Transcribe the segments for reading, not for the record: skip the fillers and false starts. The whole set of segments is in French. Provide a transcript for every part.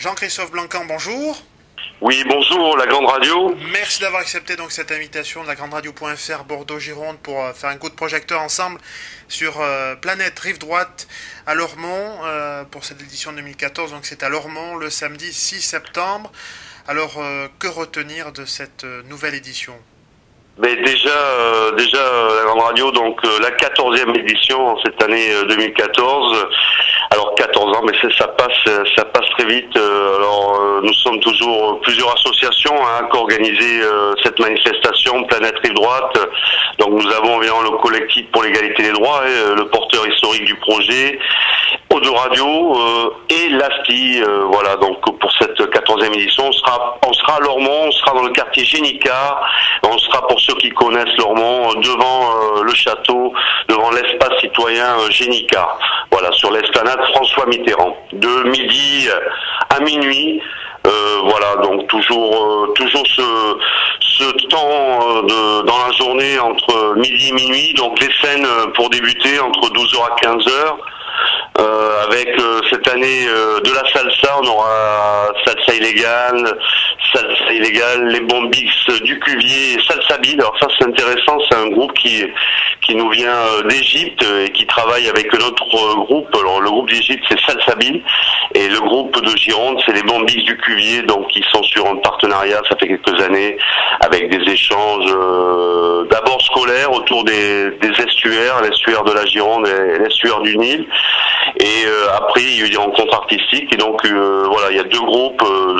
Jean-Christophe Blanquan, bonjour. Oui, bonjour, la Grande Radio. Merci d'avoir accepté donc cette invitation de la Grande Radio.fr Bordeaux-Gironde pour faire un coup de projecteur ensemble sur Planète Rive Droite à Lormont pour cette édition 2014. Donc c'est à Lormont le samedi 6 septembre. Alors que retenir de cette nouvelle édition ? Mais déjà la Grande Radio, donc la 14e édition cette année 2014. Alors 14 ans, mais ça passe très vite. Alors nous sommes toujours plusieurs associations qui ont organisé cette manifestation Planète Rive Droite. Donc nous avons évidemment le collectif pour l'égalité des droits, le porteur historique du projet, Eau-de Radio et l'ASTI. Voilà, donc pour cette 14e édition, on sera à Lormont, on sera dans le quartier Génica, on sera pour ceux qui connaissent Lormont devant le château, devant l'espace citoyen Génica. Voilà, sur l'esplanade François Mitterrand, de midi à minuit. Voilà, donc toujours ce temps dans la journée entre midi et minuit. Donc les scènes pour débuter entre 12h à 15h. Avec cette année de la salsa, on aura salsa illégale, les Bombix du Cuvier et Salsa Bill. Alors ça c'est intéressant, c'est un groupe qui nous vient d'Égypte et qui travaille avec notre groupe. Alors le groupe d'Égypte c'est Salsa Bill et le groupe de Gironde c'est les Bombix du Cuvier, donc ils sont sur un partenariat, ça fait quelques années, avec des échanges d'abord scolaires autour des estuaires, l'estuaire de la Gironde et l'estuaire du Nil. Et après il y a eu des rencontres artistiques et donc voilà, il y a deux groupes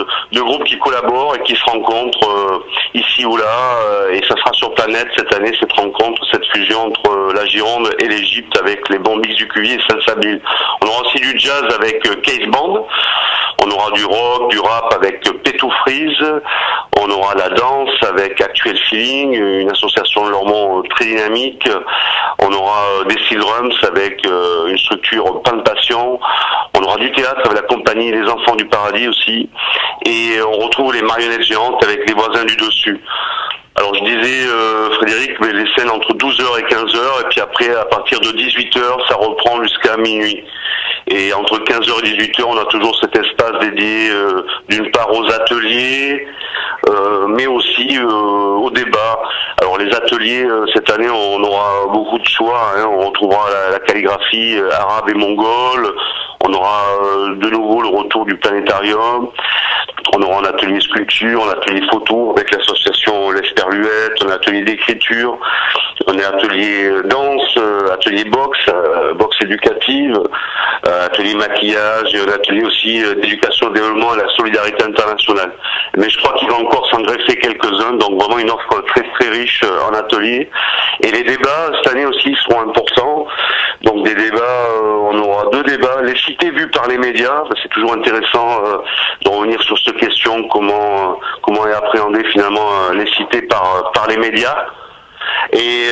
qui collaborent et qui se rencontrent ici ou là et ça sera sur Planète cette année, cette rencontre, cette fusion entre la Gironde et l'Égypte avec les Bombix du Cuvier et Salsa Bill. On aura aussi du jazz avec Case Band, on aura du rock, du rap avec Pétou Freeze, on aura la danse avec Actuel Feeling, une association de Lormont très dynamique, on aura des steel drums avec une structure Pain de Passion, on aura du théâtre avec la compagnie Les Enfants du Paradis aussi, et on retrouve les marionnettes géantes avec les voisins du dessus. Alors je disais Frédéric, mais les scènes entre 12h et 15h, et puis après à partir de 18h ça reprend jusqu'à minuit. Et entre 15h et 18h on a toujours cet espace dédié d'une part aux ateliers, mais aussi au débat. Alors les ateliers, cette année on aura beaucoup de choix, on retrouvera la calligraphie arabe et mongole, on aura de nouveau le retour du planétarium, on aura un atelier sculpture, un atelier photo avec l'association L'Esperluette, un atelier d'écriture, un atelier danse, atelier boxe éducative, atelier maquillage et un atelier aussi d'éducation au développement et à la solidarité internationale. Mais je crois qu'il va encore s'en greffer quelques-uns, donc vraiment une offre très très riche en atelier. Et les débats cette année aussi seront importants. Donc des débats, on aura deux débats, les cités vues par les médias, c'est toujours intéressant de revenir sur cette question, comment est appréhendé finalement les cités par les médias. Et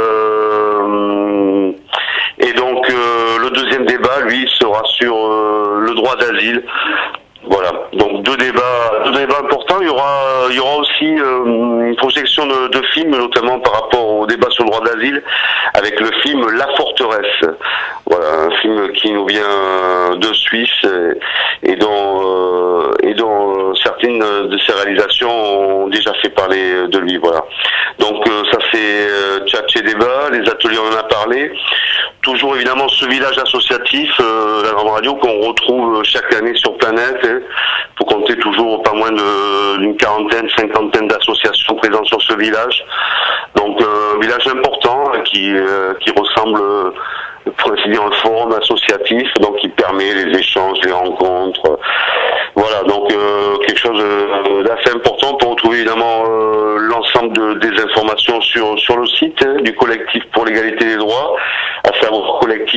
donc le deuxième débat, lui, sera sur le droit d'asile. Voilà, donc deux débats importants. Il y aura aussi une projection de films, notamment par rapport au débat sur le droit d'asile, avec le film La Forteresse. Voilà, un film qui nous vient de Suisse et dont certaines de ses réalisations ont déjà fait parler de lui. Voilà. Donc ça c'est Tchatché débat, les ateliers on en a parlé. Toujours évidemment ce village associatif, la Grande Radio qu'on retrouve chaque année sur Planète. Il faut compter toujours pas moins d'une quarantaine, cinquantaine d'associations présentes sur ce village. Donc un village important qui ressemble pour ainsi dire un forum associatif, donc qui permet les échanges, les rencontres. Voilà, donc quelque chose d'assez important pour retrouver évidemment l'ensemble des informations sur le site du collectif pour l'égalité des droits, à savoir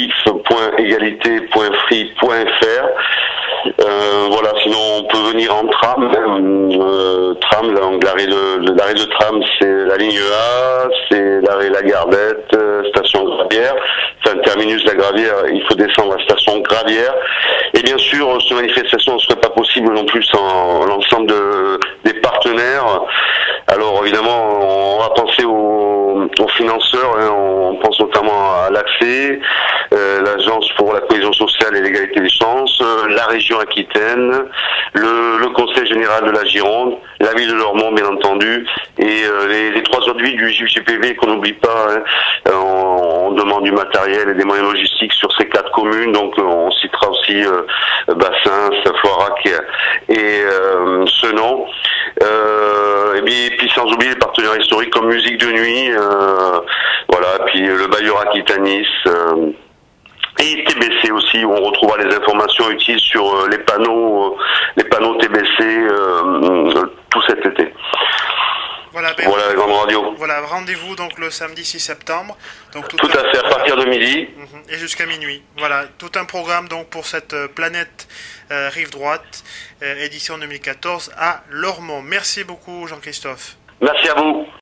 collectif.égalité.free.fr. Voilà, sinon on peut venir en tram. Tram, donc l'arrêt de tram, c'est la ligne A, c'est l'arrêt La Gardette, station Gravière. C'est un terminus de la Gravière, il faut descendre à la station Gravière. Et bien sûr, cette manifestation ne serait pas possible non plus sans l'ensemble des partenaires. Alors évidemment, on va penser aux aux financeurs, hein. On pense notamment à l'ACFE, l'Agence pour la cohésion sociale et l'égalité des chances, la région Aquitaine, le Conseil général de la Gironde, la ville de Lormont bien entendu, et les 3 autres villes du JGPV qu'on n'oublie pas, hein. On demande du matériel et des moyens logistiques sur ces 4 communes, donc on citera aussi Bassins, Foirac et Senon. Et puis sans oublier les partenaires historiques comme Musique de Nuit, voilà, puis le Bailleur Aquitanis, et TBC aussi, où on retrouvera les informations utiles sur les panneaux TBC tout cet été. Voilà, voilà la grande radio. Voilà, rendez-vous donc le samedi 6 septembre. Donc tout à fait, à partir de midi. Et jusqu'à minuit. Voilà, tout un programme donc pour cette planète Rive Droite, édition 2014 à Lormont. Merci beaucoup Jean-Christophe. Merci à vous.